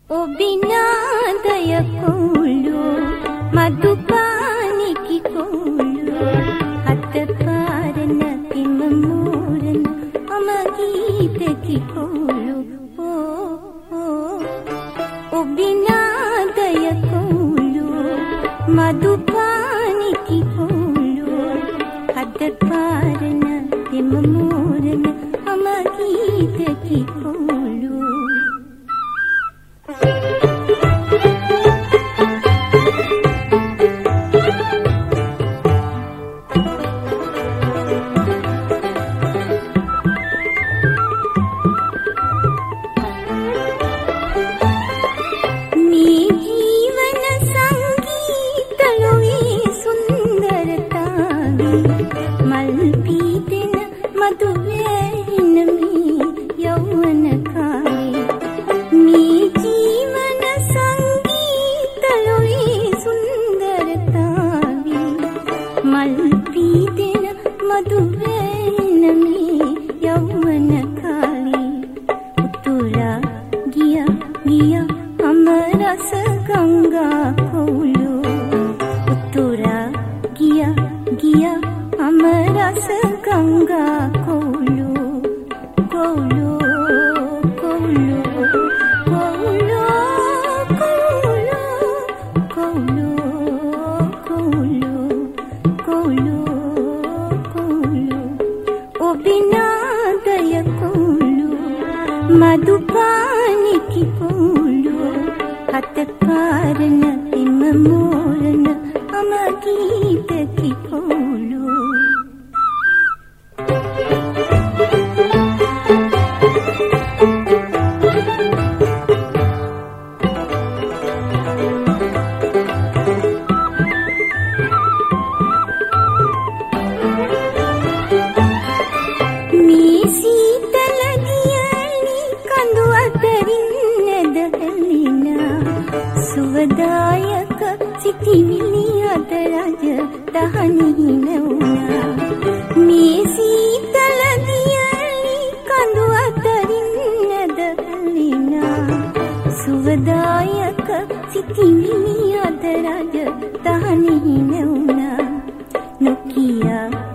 ඔබිනාදය කුළු මදුපානිකි කුළු අතපාරන පිම මූරන අමගීතකි කුළු ඔබිනාදය කුළු මදුපානිකි කුළු අතපාරන පිම මූරන අමගීතකි කුළු මදුපානිකි කුළු හතකාරන පිම මෝරන අමගීතකි කුළු සුවදායක සිතිවිලි අතරජ දහනෙහි නැවුණා මේ සීතල දියලි කඳු අතරින් නැදහලිනා සුවදායක සිතිවිලි අතරජ දහනෙහි නැවුණා නොකියා